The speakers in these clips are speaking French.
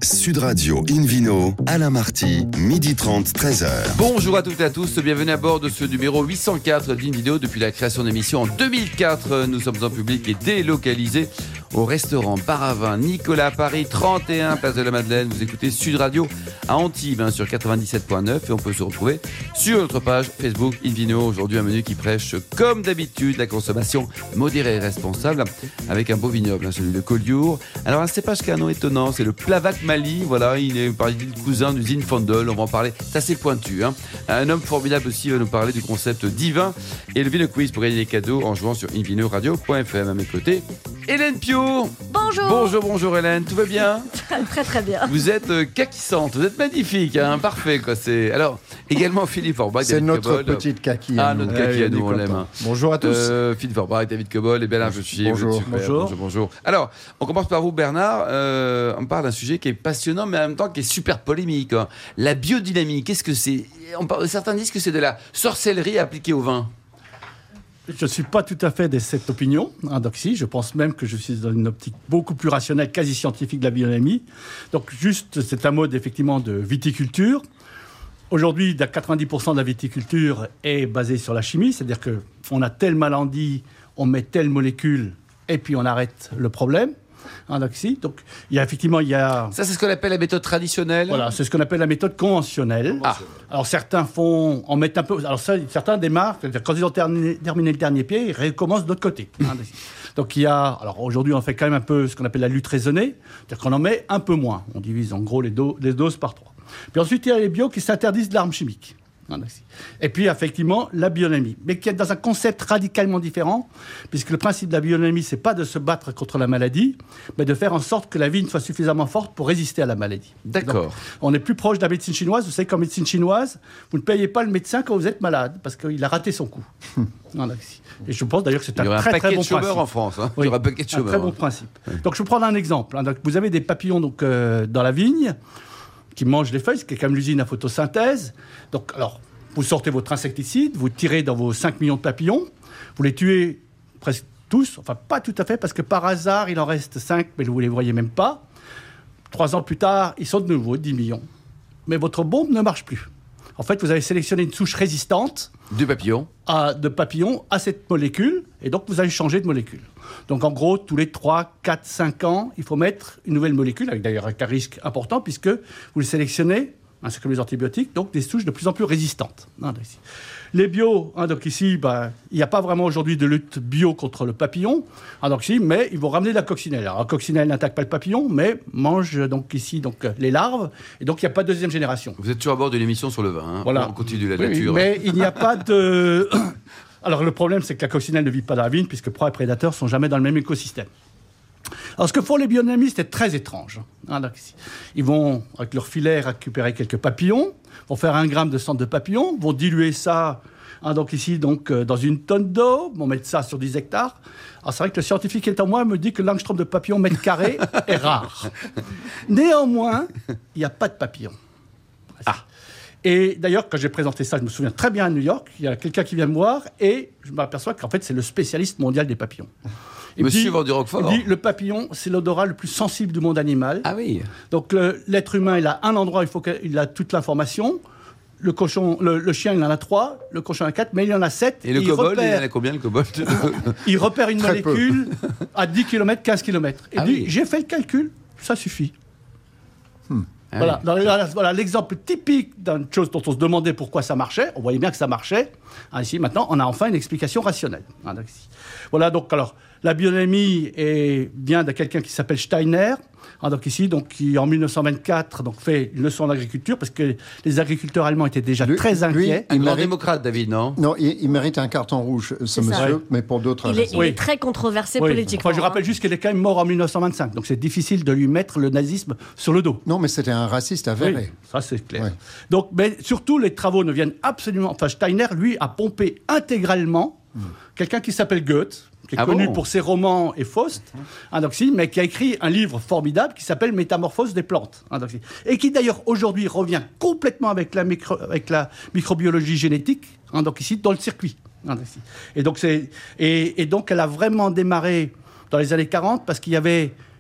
Sud Radio Invino, Alain Marty, 12h30, 13h. Bonjour à toutes et à tous, bienvenue à bord de ce numéro 804 d'Invideo. Depuis la création de l'émission en 2004, nous sommes en public et délocalisés au restaurant Bar à Vin Nicolas à Paris, 31 Place de la Madeleine. Vous écoutez Sud Radio à Antibes sur 97.9 et on peut se retrouver sur notre page Facebook Invino. Aujourd'hui un menu qui prêche comme d'habitude la consommation modérée et responsable avec un beau vignoble, celui de Collioure. Alors un cépage qui a un nom étonnant, c'est le Plavac Mali. Voilà, il est le cousin du Zinfandel, on va en parler, c'est assez pointu. Un homme formidable aussi va nous parler du concept divin et le Vino Quiz pour gagner des cadeaux en jouant sur invinoradio.fm. À mes côtés, Hélène Pio. Bonjour. Bonjour Hélène, tout va bien? Très bien. Vous êtes kakissante, vous êtes magnifique, parfait quoi. Alors, également Philippe Forbach. C'est notre petite kaki. Notre kaki à nous, on l'aime. Bonjour à tous. Philippe Forbach, David Cobol et Bernard Jochi. Bonjour. Alors, on commence par vous Bernard. On parle d'un sujet qui est passionnant mais en même temps qui est super polémique. La biodynamie, qu'est-ce que c'est? Certains disent que c'est de la sorcellerie appliquée au vin. Je ne suis pas tout à fait de cette opinion, Doxy. Je pense même que je suis dans une optique beaucoup plus rationnelle, quasi scientifique de la biodynamie. Donc juste, c'est un mode effectivement de viticulture. Aujourd'hui, 90% de la viticulture est basée sur la chimie, c'est-à-dire qu'on a telle maladie, on met telle molécule et puis on arrête le problème. Donc, il y a... Ça, c'est ce qu'on appelle la méthode traditionnelle. Voilà, c'est ce qu'on appelle la méthode conventionnelle. Alors, certains en mettent un peu... Alors, certains démarrent, quand ils ont terminé le dernier pied, ils recommencent de l'autre côté. Donc, il y a... Alors, aujourd'hui, on fait quand même un peu ce qu'on appelle la lutte raisonnée, c'est-à-dire qu'on en met un peu moins. On divise, en gros, les doses par 3. Puis ensuite, il y a les bios qui s'interdisent de l'arme chimique. Et puis, effectivement, la biodynamie. Mais qui est dans un concept radicalement différent, puisque le principe de la biodynamie, c'est pas de se battre contre la maladie, mais de faire en sorte que la vigne soit suffisamment forte pour résister à la maladie. D'accord. Donc, on est plus proche de la médecine chinoise. Vous savez qu'en médecine chinoise, vous ne payez pas le médecin quand vous êtes malade, parce qu'il a raté son coup. Et je pense d'ailleurs que c'est un très très bon principe. En France, oui, il y aura un paquet de chômeurs. Un très bon principe. Donc, je vais prendre un exemple. Donc, vous avez des papillons dans la vigne qui mangent les feuilles, ce qui est comme l'usine à photosynthèse. Donc, alors, vous sortez votre insecticide, vous tirez dans vos 5 millions de papillons, vous les tuez presque tous, enfin pas tout à fait, parce que par hasard, il en reste 5, mais vous ne les voyez même pas. 3 ans plus tard, ils sont de nouveau 10 millions. Mais votre bombe ne marche plus. En fait, vous avez sélectionné une souche résistante de papillons à cette molécule, et donc vous allez changer de molécule. Donc en gros, tous les 3, 4, 5 ans, il faut mettre une nouvelle molécule, avec d'ailleurs un risque important, puisque vous les sélectionnez, c'est comme les antibiotiques, donc des souches de plus en plus résistantes. Les bio, donc ici, il n'y a pas vraiment aujourd'hui de lutte bio contre le papillon, donc ici, mais ils vont ramener de la coccinelle. Alors la coccinelle n'attaque pas le papillon, mais mange donc ici les larves, et donc il n'y a pas de deuxième génération. Vous êtes toujours à bord de l'émission sur le vin, Voilà. On continue la nature. Mais il n'y a pas de... Alors le problème, c'est que la coccinelle ne vit pas dans la vigne, puisque proies et prédateurs ne sont jamais dans le même écosystème. Alors, ce que font les biodynamistes est très étrange. Ils vont, avec leur filet, récupérer quelques papillons, vont faire 1 gramme de sang de papillon, vont diluer ça dans une tonne d'eau, vont mettre ça sur 10 hectares. Alors, c'est vrai que le scientifique qui est en moi me dit que l'angstrom de papillon mètre carré est rare. Néanmoins, il n'y a pas de papillons. Et d'ailleurs, quand j'ai présenté ça, je me souviens très bien à New York, il y a quelqu'un qui vient me voir et je m'aperçois qu'en fait, c'est le spécialiste mondial des papillons. Monsieur Van du Roquefort. Il dit, le papillon, c'est l'odorat le plus sensible du monde animal. Ah oui. Donc l'être humain, il a un endroit, il a toute l'information. Le cochon, le chien, il en a 3, le cochon en a 4, mais il en a 7. Et le kobold, il en a combien, le kobold? Il repère une molécule à 10 km, 15 km. Et dit, j'ai fait le calcul, ça suffit. Voilà l'exemple typique d'une chose dont on se demandait pourquoi ça marchait. On voyait bien que ça marchait. Ici, maintenant, on a enfin une explication rationnelle. Voilà, donc, alors, la biodynamie vient de quelqu'un qui s'appelle Steiner, qui en 1924 fait une leçon d'agriculture, parce que les agriculteurs allemands étaient déjà très inquiets. Un grand démocrate, David, non? Non, il mérite un carton rouge, ce monsieur, mais pour d'autres raisons. Il est très controversé politiquement. Enfin, je rappelle juste qu'il est quand même mort en 1925, donc c'est difficile de lui mettre le nazisme sur le dos. Non, mais c'était un raciste avéré. Oui, ça c'est clair. Oui. Donc, mais surtout, les travaux ne viennent absolument... Enfin, Steiner, lui, a pompé intégralement quelqu'un qui s'appelle Goethe, qui est connu pour ses romans et Faust, mais qui a écrit un livre formidable qui s'appelle Métamorphose des plantes, et qui d'ailleurs aujourd'hui revient complètement avec la microbiologie génétique, dans le circuit. Et donc elle a vraiment démarré dans les années 40 parce qu'il y avait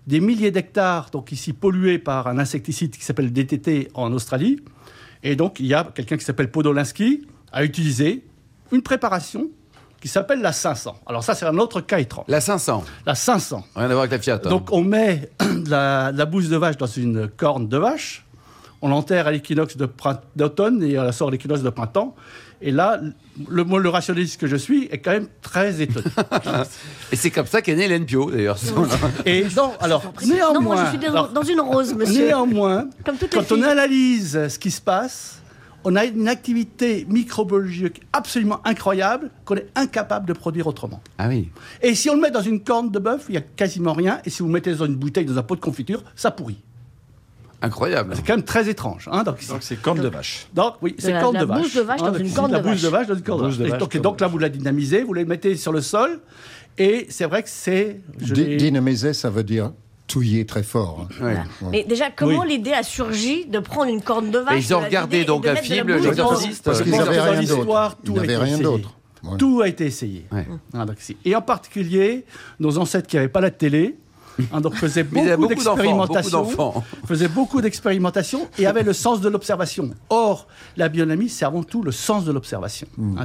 des milliers d'hectares, donc ici pollués par un insecticide qui s'appelle DDT en Australie. Et donc, il y a quelqu'un qui s'appelle Podolensky a utilisé une préparation qui s'appelle la 500. Alors ça, c'est un autre cas étrange. La 500. La 500. Rien à voir avec la Fiat. Donc, on met la bouse de vache dans une corne de vache. On l'enterre à l'équinoxe d'automne et on la sort à l'équinoxe de printemps. Et là, le rationaliste que je suis est quand même très étonné. Et c'est comme ça qu'est né l'NPO, d'ailleurs. Et non, alors, néanmoins... Non, moi, je suis dans une rose, monsieur. Néanmoins, Comme toutes les quand on filles. analyse ce qui se passe, on a une activité microbiologique absolument incroyable qu'on est incapable de produire autrement. Ah oui. Et si on le met dans une corne de bœuf, il n'y a quasiment rien. Et si vous le mettez dans une bouteille, dans un pot de confiture, ça pourrit. Incroyable. C'est quand même très étrange. Hein, donc c'est corne de vache. Donc, oui, c'est corne de vache. La bouse de vache dans une corne de vache. La bouse de vache dans une corne de vache. Donc là, vous la dynamisez, vous la mettez sur le sol. Et c'est vrai que c'est... Dynamiser, ça veut dire touiller très fort. Ouais. Ouais. Mais déjà, comment l'idée a surgi de prendre une corne de vache? Et ils ont regardé donc un film, l'exorciste. Parce qu'ils n'avaient rien d'autre. Tout a été essayé. Ouais. Tout a été essayé. Ouais. Et en particulier, nos ancêtres qui n'avaient pas la télé, donc faisaient beaucoup d'expérimentations, faisaient beaucoup d'expérimentations et avaient le sens de l'observation. Or, la bionomie, c'est avant tout le sens de l'observation.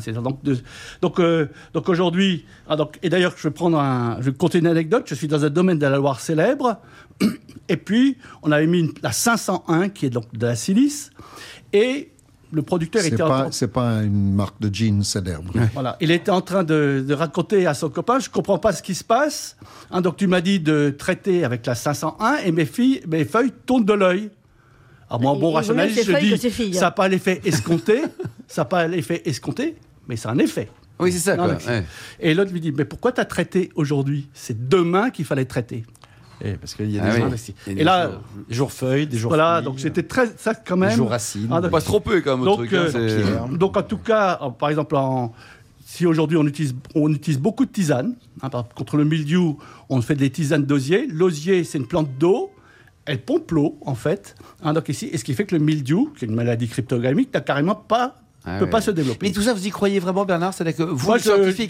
Donc aujourd'hui, et d'ailleurs, je vais compter une anecdote. Je suis dans un domaine de la Loire célèbre, et puis on avait mis la 501 qui est donc de la silice, et le producteur c'est pas une marque de jeans célèbre. Voilà, il était en train de raconter à son copain, je comprends pas ce qui se passe. Donc tu m'as dit de traiter avec la 501 et mes feuilles tournent de l'œil. Alors moi, bon rationaliste, je dis, ça n'a pas l'effet escompté, mais c'est un effet. Oui, c'est ça. Et l'autre lui dit, mais pourquoi tu as traité aujourd'hui? C'est demain qu'il fallait traiter. Parce qu'il y a des jours, et là, des jours feuilles, des jours voilà, fruits, donc c'était très ça quand même. Des jours racines. Pas trop peu quand même. Donc en tout cas, par exemple, si aujourd'hui on utilise beaucoup de tisanes contre le mildiou, on fait des tisanes d'osier. L'osier, c'est une plante d'eau. Elle pompe l'eau en fait. Donc ici, et ce qui fait que le mildiou, qui est une maladie cryptogamique, n'a carrément pas. Peut pas se développer. Mais tout ça, vous y croyez vraiment, Bernard? C'est-à-dire que vous, vous êtes scientifique.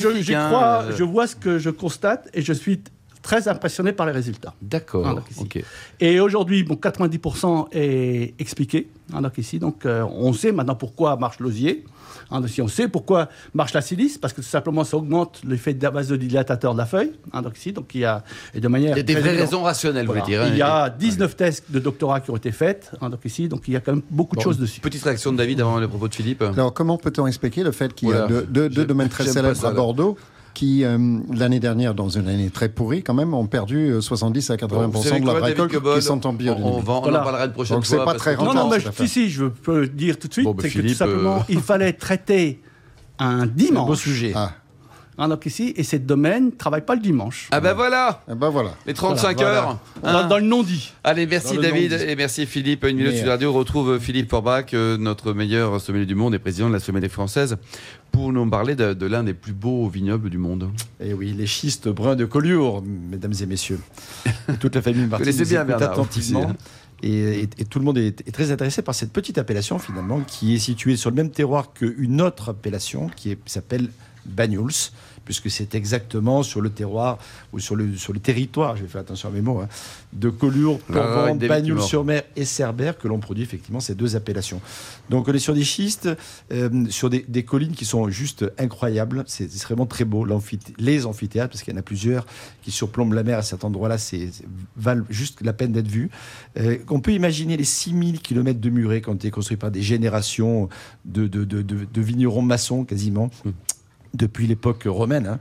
Je vois ce que je constate et je suis très impressionné par les résultats. D'accord. Okay. Et aujourd'hui, 90% est expliqué. Donc ici, on sait maintenant pourquoi marche l'osier. Si on sait pourquoi marche la silice, parce que tout simplement ça augmente l'effet vasodilatateur de la feuille. Donc il y a de manière. Il y a des vraies raisons rationnelles, vous voulez dire. Il y a 19 thèses de doctorat qui ont été faites. Donc il y a quand même beaucoup de choses dessus. Petite réaction de David avant le propos de Philippe. Alors comment peut-on expliquer le fait qu'il y a deux domaines très célèbres à Bordeaux qui, l'année dernière, dans une année très pourrie, quand même, ont perdu 70 à 80% de la récolte qui sont en biodynamie. On en parlera une prochaine fois. Donc, c'est pas très rentable. Je peux dire tout de suite, c'est que tout simplement, il fallait traiter un dimanche. C'est un beau sujet. Donc ici, et ces domaines ne travaillent pas le dimanche. Ah ben voilà. Les 35 heures. Dans le non-dit. Allez, merci David et merci Philippe. Une minute sur la radio, on retrouve Philippe Forbach, notre meilleur sommelier du monde et président de la sommelier française, pour nous parler de l'un des plus beaux vignobles du monde. Et oui, les schistes bruns de Collioure, mesdames et messieurs. Toute la famille Martin nous écoute attentivement. Et tout le monde est très intéressé par cette petite appellation, finalement, qui est située sur le même terroir qu'une autre appellation qui s'appelle Banyuls, puisque c'est exactement sur le terroir ou sur le territoire, je vais faire attention à mes mots, de Collioure, Port-Vent, Bagnols-sur-Mer et Cerbère que l'on produit effectivement ces deux appellations. Donc on est sur des schistes, sur des collines qui sont juste incroyables, c'est vraiment très beau, les amphithéâtres, parce qu'il y en a plusieurs qui surplombent la mer à cet endroit-là, valent juste la peine d'être vus. On peut imaginer les 6000 km de murets qui ont été construits par des générations de vignerons maçons quasiment. Depuis l'époque romaine,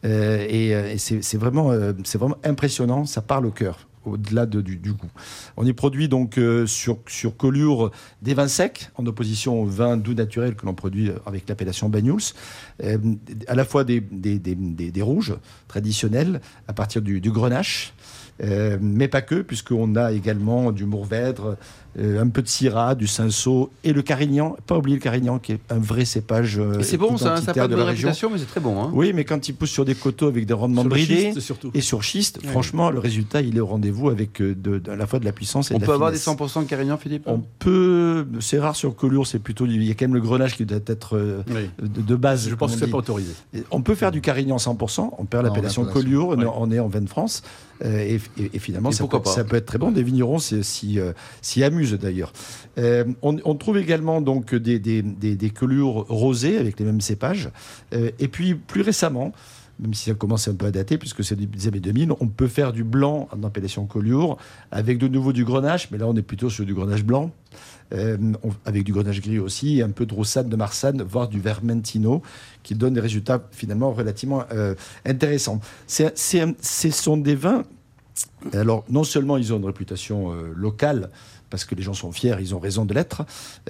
c'est vraiment impressionnant, ça parle au cœur, au-delà du goût. On y produit donc sur Collioure des vins secs, en opposition aux vins doux naturels que l'on produit avec l'appellation Banyuls, à la fois des rouges traditionnels à partir du Grenache, mais pas que, puisqu'on a également du Mourvèdre, un peu de Syrah, du Cinsault et le Carignan. Pas oublier le Carignan, qui est un vrai cépage c'est bon, ça n'a pas de région. réputation, mais c'est très bon. Oui, mais quand il pousse sur des coteaux avec des rendements bridés et sur schiste, franchement, le résultat, il est au rendez-vous avec à la fois de la puissance et de la finesse. On peut avoir des 100% de Carignan, Philippe? On peut, c'est rare sur Collioure, c'est plutôt, il y a quand même le Grenache qui doit être de base. Je pense que c'est pas autorisé. On peut faire du Carignan 100%, on perd l'appellation Collioure, on est en vin de France. Et finalement, ça peut être très bon. Des vignerons s'y amusent d'ailleurs. On trouve également donc des collioures rosées avec les mêmes cépages. Et puis plus récemment, même si ça commence un peu à dater, puisque c'est des années 2000, on peut faire du blanc en appellation collioure, avec de nouveau du grenache, mais là on est plutôt sur du grenache blanc, avec du grenache gris aussi, et un peu de roussanne, de marsanne, voire du vermentino, qui donne des résultats finalement relativement intéressants. Ce sont des vins, alors non seulement ils ont une réputation locale, parce que les gens sont fiers, ils ont raison de l'être.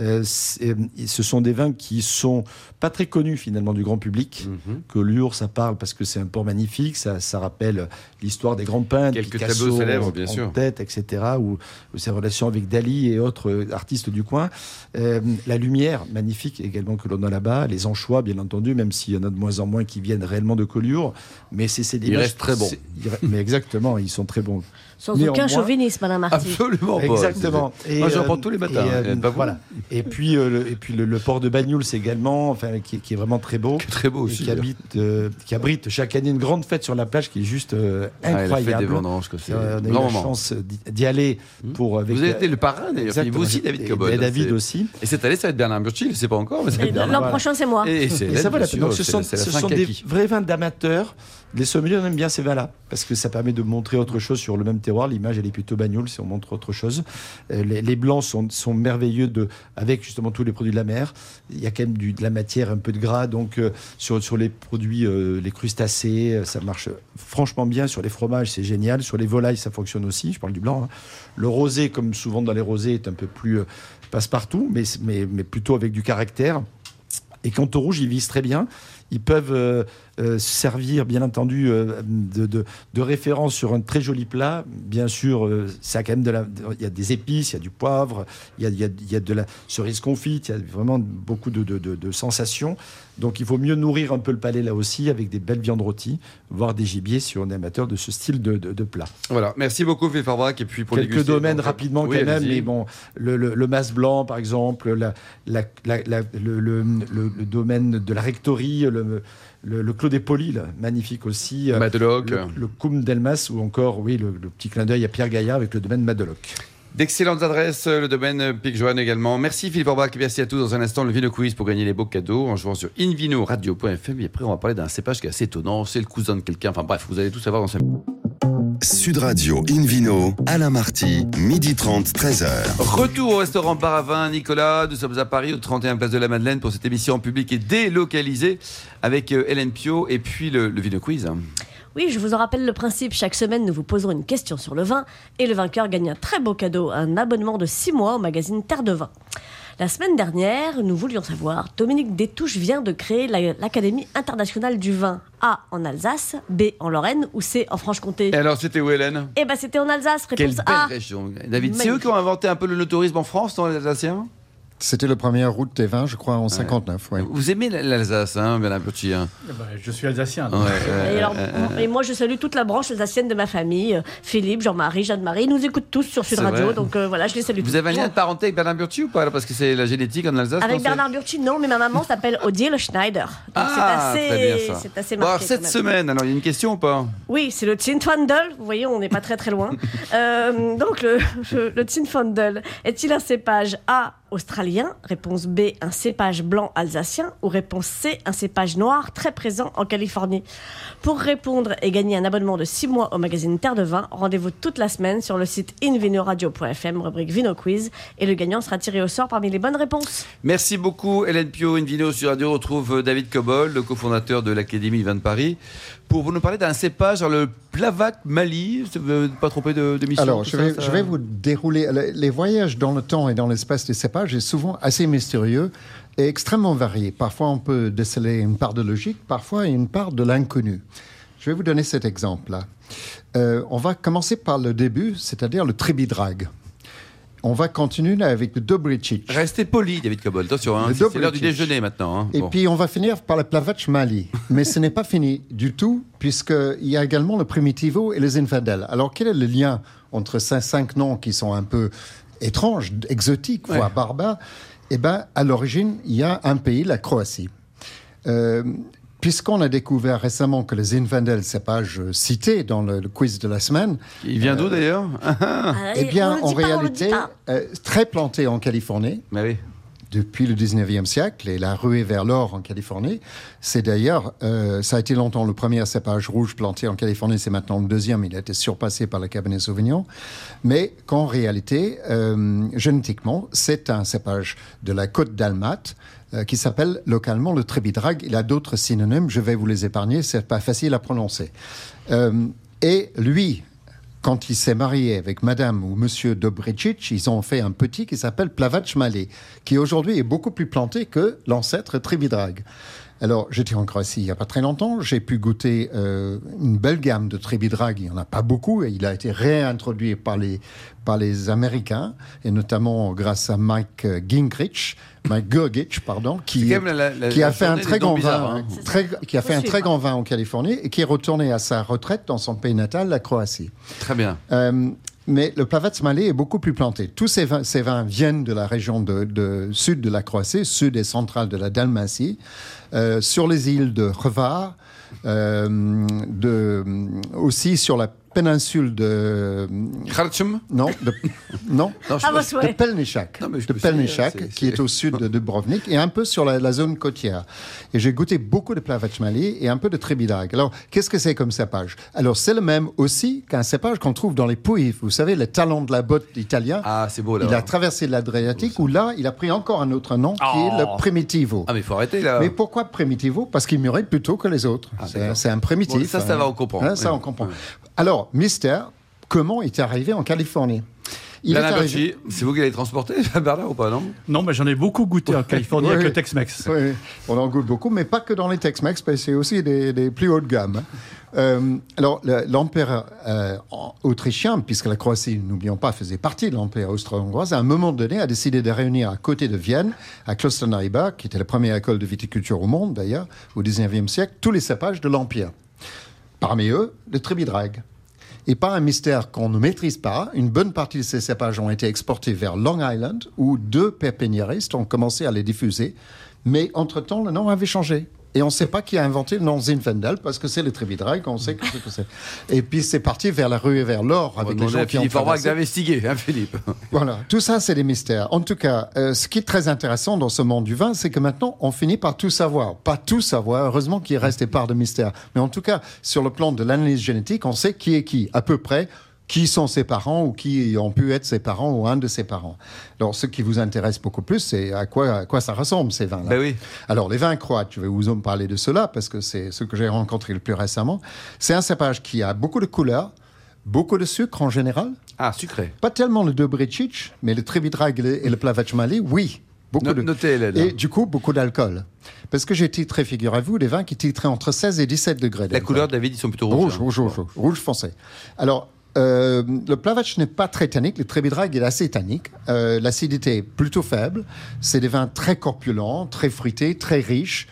Ce sont des vins qui sont pas très connus finalement du grand public. Collioure, ça parle parce que c'est un port magnifique, ça rappelle l'histoire des grands peintres, quelques Picasso, tableaux célèbres, bien sûr, tête, etc., ou ses relations avec Dali et autres artistes du coin. La lumière, magnifique également que l'on a là-bas, les anchois, bien entendu, même s'il y en a de moins en moins qui viennent réellement de Collioure, mais ils restent très bons. Mais exactement, ils sont très bons. Sans aucun chauvinisme, Madame Marty. Absolument pas. Exactement. Moi, j'en prends tous les matins. Voilà. Et puis le port de Banyuls également, enfin, qui est vraiment très beau. Très beau aussi. Qui abrite chaque année une grande fête sur la plage qui est juste incroyable. La fête des vendanges, que c'est. On a eu la chance d'y aller pour. Vous avez été le parrain d'ailleurs. Vous aussi, David Cobol. Et David aussi. Et cette année, ça va être Bernard Burchi. Je ne sais pas encore, mais ça va être Bernard. L'an prochain, c'est moi. Et ça va. Donc ce sont des vrais vins d'amateurs. Les sommeliers, on aime bien ces vins-là, parce que ça permet de montrer autre chose sur le même terroir. L'image, elle est plutôt Banyuls, si on montre autre chose. Les blancs sont merveilleux avec justement tous les produits de la mer. Il y a quand même de la matière, un peu de gras. Donc, sur les produits, les crustacés, ça marche franchement bien. Sur les fromages, c'est génial. Sur les volailles, ça fonctionne aussi. Je parle du blanc. Le rosé, comme souvent dans les rosés, est un peu plus passe-partout, mais plutôt avec du caractère. Et quant au rouge, ils visent très bien. Ils peuvent servir, bien entendu, de référence sur un très joli plat. Bien sûr, ça a quand même il y a des épices, il y a du poivre, il y a de la cerise confite, il y a vraiment beaucoup de sensations. Donc, il faut mieux nourrir un peu le palais là aussi avec des belles viandes rôties, voire des gibiers si on est amateur de ce style de plat. Voilà. Merci beaucoup, Philippe Forbach. Et puis pour quelques domaines rapidement quand même. Mais bon, le mas blanc, par exemple, le domaine de la rectorie, le Clos des Polis, là, magnifique aussi. Madeloc. Le Coum d'Elmas, ou encore, oui, le petit clin d'œil à Pierre Gaillard avec le domaine Madeloc. D'excellentes adresses, le domaine Pic-Joanne également. Merci Philippe Forbach, merci à tous. Dans un instant, le Vino Quiz pour gagner les beaux cadeaux en jouant sur invinoradio.fm. Et après, on va parler d'un cépage qui est assez étonnant. C'est le cousin de quelqu'un. Enfin bref, vous allez tout savoir dans ce... Sud Radio Invino, Alain Marty, 12h30, 13h. Retour au restaurant Bar à Vin, Nicolas. Nous sommes à Paris, au 31 Place de la Madeleine, pour cette émission en public et délocalisée avec Hélène Pio et puis le Vino Quiz. Oui, je vous en rappelle le principe. Chaque semaine, nous vous poserons une question sur le vin et le vainqueur gagne un très beau cadeau, un abonnement de 6 mois au magazine Terre de Vin. La semaine dernière, nous voulions savoir, Dominique Détouche vient de créer l'Académie internationale du vin. A, en Alsace, B, en Lorraine ou C, en Franche-Comté. Et alors, c'était où, Hélène ? Eh bien, c'était en Alsace, réponse Quelle belle A. région, David. C'est eux qui ont inventé un peu le tourisme en France, non, les Alsaciens ? C'était la première route des vins, je crois, en 59. Ouais. Vous aimez l'Alsace, hein, Bernard Burchi, hein ? Je suis alsacien. Et moi, je salue toute la branche alsacienne de ma famille. Philippe, Jean-Marie, Jeanne-Marie, ils nous écoutent tous sur Sud Radio. Donc voilà, je les salue tous. Vous avez un lien de parenté avec Bernard Burchi ou pas ? Parce que c'est la génétique en Alsace. Avec Bernard Burchi, non, mais ma maman s'appelle Odile Schneider. Donc c'est assez marqué. Alors, cette semaine, alors il y a une question ou pas ? Oui, c'est le Zinfandel. Vous voyez, on n'est pas très loin. Donc le Zinfandel est-il un cépage A, australien, réponse B, un cépage blanc alsacien, ou réponse C, un cépage noir très présent en Californie. Pour répondre et gagner un abonnement de 6 mois au magazine Terre de Vin, rendez-vous toute la semaine sur le site invinoradio.fm, rubrique Vino Quiz, et le gagnant sera tiré au sort parmi les bonnes réponses. Merci beaucoup Hélène Pio. Invino sur Radio retrouve David Cobol, le cofondateur de l'Académie Vin de Paris, pour vous nous parler d'un cépage, le Plavac Mali. Ne pas tromper de mission. Alors, je vais vous dérouler. Les voyages dans le temps et dans l'espace des cépages est souvent assez mystérieux et extrêmement varié. Parfois, on peut déceler une part de logique, parfois une part de l'inconnu. Je vais vous donner cet exemple-là. On va commencer par le début, c'est-à-dire le Tribidrag. On va continuer avec le Dobricic. Restez poli, David Cobol. Attention, hein, c'est l'heure du déjeuner maintenant. Hein. Et puis, on va finir par le Plavac Mali. Mais ce n'est pas fini du tout, puisqu'il y a également le Primitivo et le Zinfandel. Alors, quel est le lien entre ces 5 noms qui sont un peu étranges, exotiques, voire barbares ? Eh bien, à l'origine, il y a un pays, la Croatie. puisqu'on a découvert récemment que le Zinfandel cépage cité dans le quiz de la semaine... Il vient d'où d'ailleurs? Eh bien, en réalité, très planté en Californie. Mais oui. Depuis le 19e siècle et la ruée vers l'or en Californie. C'est d'ailleurs, ça a été longtemps le premier cépage rouge planté en Californie, c'est maintenant le deuxième, il a été surpassé par le Cabernet Sauvignon, mais qu'en réalité, génétiquement, c'est un cépage de la côte d'Almate qui s'appelle localement le Trébidrag. Il a d'autres synonymes, je vais vous les épargner, c'est pas facile à prononcer. Et lui, quand il s'est marié avec Madame ou Monsieur Dobricic, ils ont fait un petit qui s'appelle Plavac Malé, qui aujourd'hui est beaucoup plus planté que l'ancêtre Trébidrag. Alors, j'étais en Croatie il n'y a pas très longtemps, j'ai pu goûter une belle gamme de Trébidrag, il n'y en a pas beaucoup, et il a été réintroduit par les Américains, et notamment grâce à Mike Gingrich, qui a fait un très grand vin, qui a fait un très grand vin en Californie et qui est retourné à sa retraite dans son pays natal, la Croatie. Très bien. Mais le Plavac Malé est beaucoup plus planté. Tous ces vins viennent de la région de sud de la Croatie, sud et centrale de la Dalmatie, sur les îles de Hvar, aussi sur la péninsule de... Khartoum ? Non, de Pelnišak. De Pelnišak, qui est au sud de Dubrovnik, et un peu sur la zone côtière. Et j'ai goûté beaucoup de Plavac Malé et un peu de Trébidrag. Alors, qu'est-ce que c'est comme cépage? Alors, c'est le même aussi qu'un cépage qu'on trouve dans les Pouilles. Vous savez, le talon de la botte italien. Ah, c'est beau, là. Il a traversé l'Adriatique, où là, il a pris encore un autre nom, qui est le Primitivo. Ah, mais il faut arrêter, là. Mais pourquoi Primitivo? Parce qu'il mûrit plus tôt que les autres. C'est un primitif. Bon, ça va, on comprend. Ça, on comprend. Alors, mystère, comment il est arrivé en Californie? C'est vous qui l'avez transporté, Bernard, ou pas, non? Non, mais j'en ai beaucoup goûté en Californie avec le Tex-Mex. Oui, on en goûte beaucoup, mais pas que dans les Tex-Mex, mais c'est aussi des plus haut de gamme. Alors, l'empereur autrichien, puisque la Croatie, n'oublions pas, faisait partie de l'empire austro-hongrois, à un moment donné, a décidé de réunir à côté de Vienne, à Klosterneuburg, qui était la première école de viticulture au monde, d'ailleurs, au 19e siècle, tous les cépages de l'empire. Parmi eux, le Trébidrag. Et par un mystère qu'on ne maîtrise pas, une bonne partie de ces cépages ont été exportés vers Long Island, où 2 pépiniéristes ont commencé à les diffuser. Mais entre-temps, le nom avait changé. Et on ne sait pas qui a inventé le nom Zinfandel, parce que c'est le Trébidrag, on sait que c'est. Et puis c'est parti vers la rue et vers l'or, avec les gens qui ont traversé. D'investiguer, hein, Philippe. Voilà, tout ça, c'est des mystères. En tout cas, ce qui est très intéressant dans ce monde du vin, c'est que maintenant, on finit par tout savoir. Pas tout savoir, heureusement qu'il reste des parts de mystère. Mais en tout cas, sur le plan de l'analyse génétique, on sait qui est qui, à peu près. Qui sont ses parents ou qui ont pu être ses parents ou un de ses parents. Alors, ce qui vous intéresse beaucoup plus, c'est à quoi ça ressemble, ces vins-là. Ben oui. Alors, les vins croates, je vais vous en parler de cela parce que c'est ce que j'ai rencontré le plus récemment. C'est un cépage qui a beaucoup de couleurs, beaucoup de sucre en général. Ah, sucré. Pas tellement le Dobricic, mais le Trébidrag et le Plavac Malé, oui. Notez, Hélène. Et du coup, beaucoup d'alcool. Parce que j'ai titré, figurez-vous, des vins qui titraient entre 16 et 17 degrés d'alcool. La couleur, David, ils sont plutôt rouges. Rouge foncé. Alors, le Plavac n'est pas très tannique, le Trébidrag est assez tannique. L'acidité est plutôt faible. C'est des vins très corpulents, très fruités, très riches,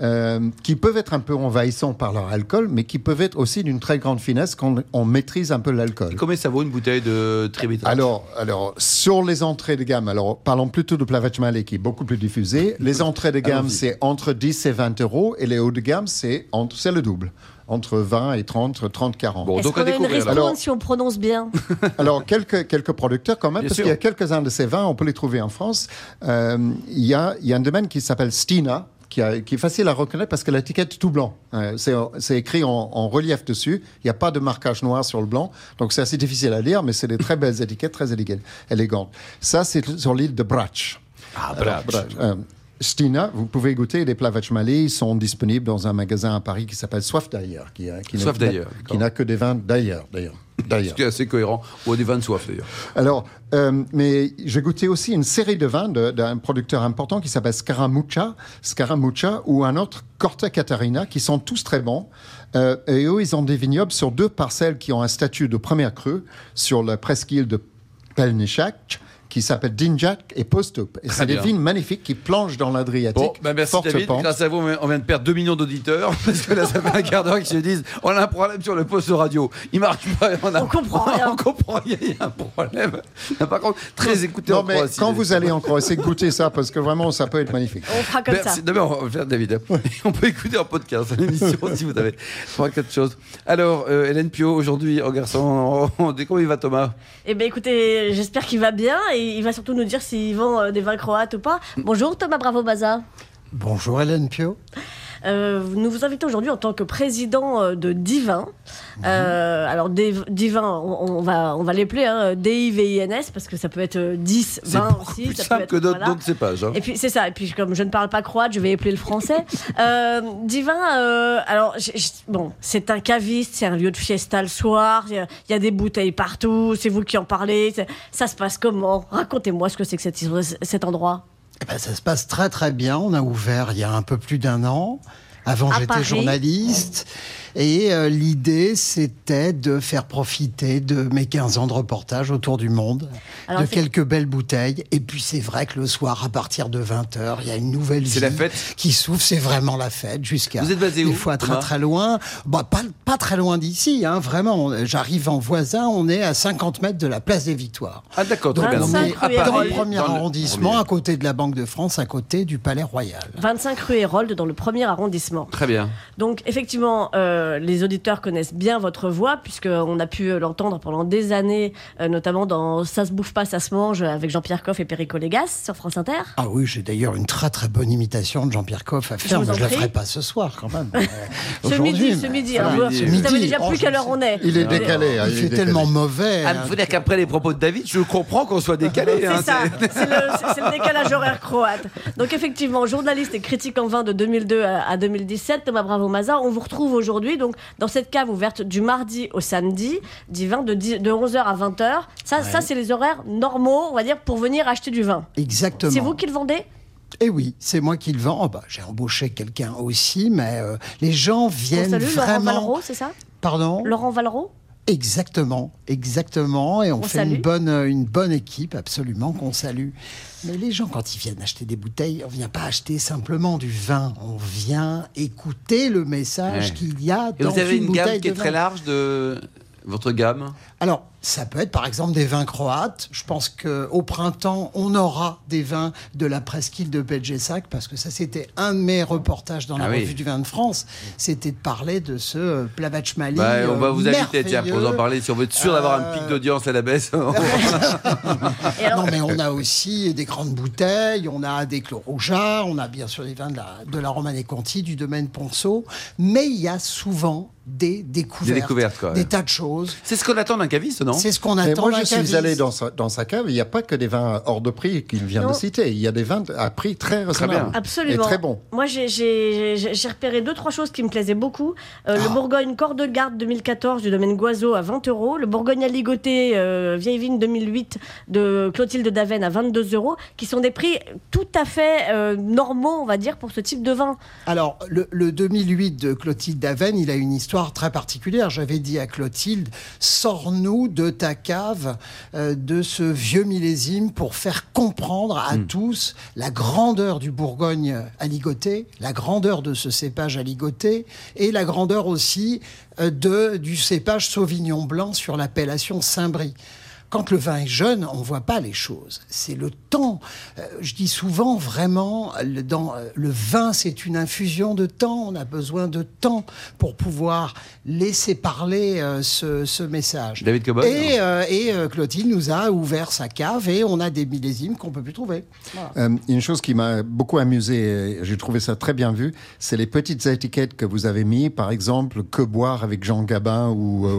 qui peuvent être un peu envahissants par leur alcool, mais qui peuvent être aussi d'une très grande finesse quand on maîtrise un peu l'alcool. Et combien ça vaut une bouteille de Trébidrag? Alors, sur les entrées de gamme, alors parlons plutôt de Plavac Malé qui est beaucoup plus diffusé. Les entrées de gamme, c'est entre 10 et 20 euros, et les hauts de gamme, c'est le double. Entre 20 et 30, 40. Bon, est-ce qu'on a une ristourne si on prononce bien? Alors, quelques producteurs quand même, bien parce sûr. qu'il y a quelques-uns de ces vins, on peut les trouver en France. Il y a un domaine qui s'appelle Stina, qui est facile à reconnaître parce que l'étiquette est tout blanc. C'est écrit en relief dessus. Il n'y a pas de marquage noir sur le blanc. Donc, c'est assez difficile à lire, mais c'est des très belles étiquettes, très élégantes. Ça, c'est sur l'île de Brač. Ah, Brač. Stina, vous pouvez goûter des Plavac Malé. Ils sont disponibles dans un magasin à Paris qui s'appelle Soif d'ailleurs. Qui n'a que des vins d'ailleurs. Ce qui est assez cohérent. Ou des vins de soif d'ailleurs. Alors, mais j'ai goûté aussi une série de vins d'un producteur important qui s'appelle Scaramuccia ou un autre Corta Catarina, qui sont tous très bons. Et eux, ils ont des vignobles sur 2 parcelles qui ont un statut de première crue sur la presqu'île de Pelnišak. qui s'appelle Dinjak et Postup. Et c'est des vignes magnifiques qui plongent dans l'Adriatique. Bon, merci David. Grâce à vous, on vient de perdre 2 millions d'auditeurs parce que là, ça fait un quart d'heure qu'ils se disent on a un problème sur le poste radio. Il marche pas. On comprend rien. On comprend rien. Il y a un problème. Par contre, très écouté en Croatie. Quand vous allez en Croatie, goûtez ça parce que vraiment, ça peut être magnifique. On fera comme ça. D'abord, on va faire David. On peut écouter en podcast l'émission si vous avez 3-4 choses. Alors, Hélène Pio, aujourd'hui, en garçon, comment il va Thomas? Eh bien, écoutez, j'espère qu'il va bien et il va surtout nous dire s'il vend des vins croates ou pas. Bonjour Thomas Bravo-Maza. Bonjour Hélène Pio. Nous vous invitons aujourd'hui en tant que président de Divin. Alors Divin, on va l'épeler DIVINS parce que ça peut être 10, 20 aussi. C'est plus ça simple peut être, que d'autres cépages. Et puis c'est ça. Et puis comme je ne parle pas croate, je vais épeler le français. Divin, alors bon, c'est un caviste, c'est un lieu de fiesta le soir. Il y a des bouteilles partout. C'est vous qui en parlez. Ça se passe comment? Racontez-moi ce que c'est que cet endroit. Eh ben, ça se passe très très bien. On a ouvert il y a un peu plus d'1 an. Avant, j'étais journaliste. Et l'idée, c'était de faire profiter de mes 15 ans de reportage autour du monde, de quelques belles bouteilles. Et puis, c'est vrai que le soir, à partir de 20h, il y a une nouvelle vie la fête qui s'ouvre. C'est vraiment la fête jusqu'à... Vous êtes basé où? Des fois très très loin. Bah, pas très loin d'ici, hein, vraiment. J'arrive en voisin, on est à 50 mètres de la place des Victoires. Ah d'accord. Donc, on est Paris, dans le premier arrondissement, à côté de la Banque de France, à côté du Palais Royal. 25 rue Hérold, dans le premier arrondissement. Très bien. Donc, effectivement, les auditeurs connaissent bien votre voix, puisqu'on a pu l'entendre pendant des années, notamment dans Ça se bouffe pas, ça se mange, avec Jean-Pierre Coff et Perico Légas sur France Inter. Ah oui, j'ai d'ailleurs une très très bonne imitation de Jean-Pierre Coff à faire, mais je ne la ferai pas ce soir quand même. Ce midi. Vous savez déjà plus quelle heure on est. Il est décalé. Il fait tellement mauvais. Il faut dire qu'après les propos de David, je comprends qu'on soit décalé. C'est ça, c'est le décalage horaire croate. Donc effectivement, journaliste et critique en vin de 2002 à 2017, Thomas Bravo-Maza, on vous retrouve aujourd'hui donc dans cette cave ouverte du mardi au samedi, Divin de 11h à 20h. Ça c'est les horaires normaux, on va dire, pour venir acheter du vin. Exactement. C'est vous qui le vendez ? Eh oui, c'est moi qui le vends. Oh bah, j'ai embauché quelqu'un aussi, mais les gens viennent vraiment... Laurent Vallereau, c'est ça ? Pardon ? Laurent Vallereau ? Exactement. Et on fait salue. une bonne équipe, absolument, qu'on salue. Mais les gens, quand ils viennent acheter des bouteilles, on ne vient pas acheter simplement du vin. On vient écouter le message qu'il y a dans une bouteille de vin. Et vous avez une gamme qui est très large de votre gamme ? Alors, ça peut être par exemple des vins croates. Je pense qu'au printemps, on aura des vins de la presqu'île de Pelješac, parce que ça, c'était un de mes reportages dans la revue du vin de France. C'était de parler de ce Plavac Mali. On va vous inviter, tiens, pour en parler, si on veut être sûr d'avoir un pic d'audience à la baisse. Non, mais on a aussi des grandes bouteilles, on a des Clos Rougeat, on a bien sûr les vins de la Romanée Conti, du domaine Ponceau, mais il y a souvent des découvertes, des tas de choses. C'est ce qu'on attend d'un caviste, non ? C'est ce qu'on attend d'un caviste. Moi, je suis allé dans sa cave, il n'y a pas que des vins hors de prix qu'il vient de citer. Il y a des vins à prix très raisonnable. Absolument. Et très bon. Moi, j'ai repéré 2-3 choses qui me plaisaient beaucoup. Le Bourgogne Corps de Garde 2014 du domaine Goiseau à 20 €. Le Bourgogne Aligoté Vieille Vigne 2008 de Clotilde Daven à 22 €, qui sont des prix tout à fait normaux, on va dire, pour ce type de vin. Alors, le 2008 de Clotilde Daven, il a une histoire très particulière. J'avais dit à Clotilde, sors-nous de ta cave, de ce vieux millésime, pour faire comprendre à tous la grandeur du Bourgogne aligoté, la grandeur de ce cépage aligoté, et la grandeur aussi du cépage Sauvignon blanc sur l'appellation Saint-Brie. Quand le vin est jeune, on ne voit pas les choses. C'est le temps. Je dis souvent, vraiment, le vin, c'est une infusion de temps. On a besoin de temps pour pouvoir laisser parler ce message. David Cobol. Et Clotilde nous a ouvert sa cave et on a des millésimes qu'on ne peut plus trouver. Voilà. Une chose qui m'a beaucoup amusé, j'ai trouvé ça très bien vu, c'est les petites étiquettes que vous avez mis, par exemple, que boire avec Jean Gabin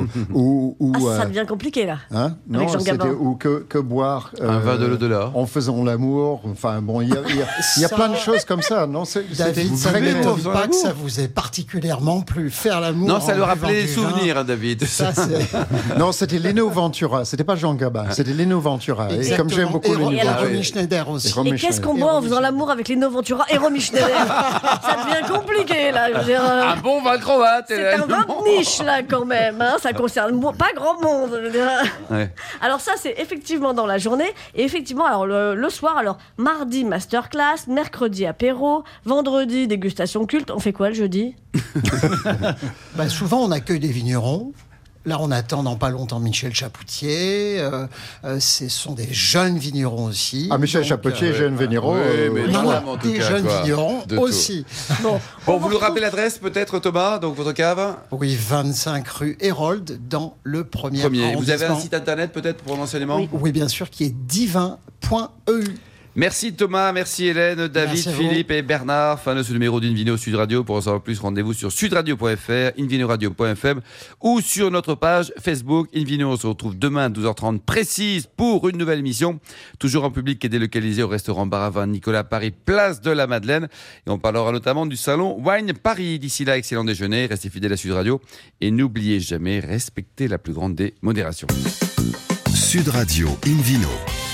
ça devient compliqué, là. Hein? Non, ou que boire un vin de l'au-delà en faisant l'amour. Enfin bon, il y a plein de choses comme ça. Non, David, ça ne m'étonne pas que ça vous ait particulièrement plu faire l'amour. Non, ça lui rappelait des souvenirs, hein, David. Non, c'était Leno Ventura. C'était pas Jean Gabin. C'était Leno Ventura. Et comme j'aime beaucoup Leno Ventura. Et Romy Schneider aussi. Et qu'est-ce qu'on boit en faisant l'amour avec Leno Ventura et Romy Schneider? Ça devient compliqué, là. Un bon vin croate. C'est un vin de niche, là, quand même. Hein. Ça concerne pas grand monde. Ouais. Alors ça, c'est effectivement dans la journée. Et effectivement, alors le soir, alors mardi, masterclass, mercredi, apéro, vendredi, dégustation culte. On fait quoi le jeudi? Souvent, on accueille des vignerons. Là, on attend dans pas longtemps Michel Chapoutier. Ce sont des jeunes vignerons aussi. Ah, Michel Chapoutier, jeune vigneron. Des jeunes vignerons aussi. Bon, vous nous rappelez l'adresse peut-être, Thomas, donc votre cave? Oui, 25 rue Hérold, dans le premier arrondissement. Vous avez un site internet peut-être pour l'enseignement? Oui, bien sûr, qui est divin.eu. Merci Thomas, merci Hélène, David, Philippe et Bernard. Fin de ce numéro d'Invino Sud Radio. Pour en savoir plus, rendez-vous sur sudradio.fr, invinoradio.fm ou sur notre page Facebook Invino. On se retrouve demain à 12h30 précise pour une nouvelle émission. Toujours en public et délocalisé au restaurant Bar à Vin Nicolas Paris, place de la Madeleine. Et on parlera notamment du salon Wine Paris. D'ici là, excellent déjeuner, restez fidèles à Sud Radio et n'oubliez jamais, respectez la plus grande des modérations. Sud Radio Invino.